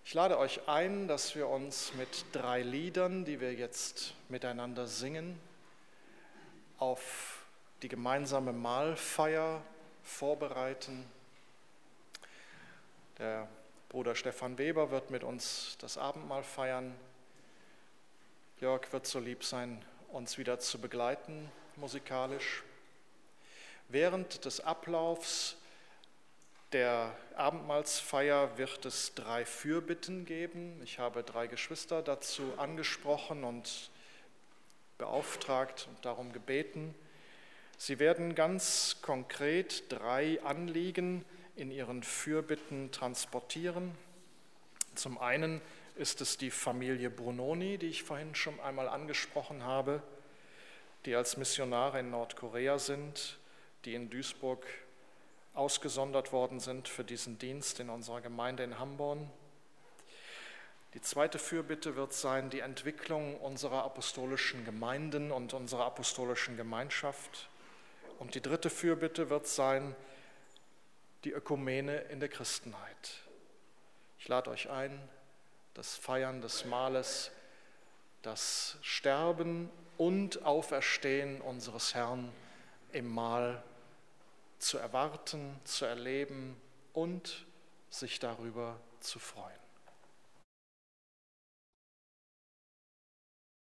Ich lade euch ein, dass wir uns mit 3 Liedern, die wir jetzt miteinander singen, auf die gemeinsame Mahlfeier vorbereiten. Der Bruder Stefan Weber wird mit uns das Abendmahl feiern. Jörg wird so lieb sein, uns wieder zu begleiten, musikalisch. Während des Ablaufs der Abendmahlsfeier wird es 3 Fürbitten geben. Ich habe 3 Geschwister dazu angesprochen und beauftragt und darum gebeten. Sie werden ganz konkret 3 Anliegen in ihren Fürbitten transportieren. Zum einen ist es die Familie Brunoni, die ich vorhin schon einmal angesprochen habe, die als Missionare in Nordkorea sind, die in Duisburg ausgesondert worden sind für diesen Dienst in unserer Gemeinde in Hamborn. Die zweite Fürbitte wird sein, die Entwicklung unserer apostolischen Gemeinden und unserer apostolischen Gemeinschaft. Und die dritte Fürbitte wird sein, die Ökumene in der Christenheit. Ich lade euch ein, das Feiern des Mahles, das Sterben und Auferstehen unseres Herrn im Mahl zu erwarten, zu erleben und sich darüber zu freuen.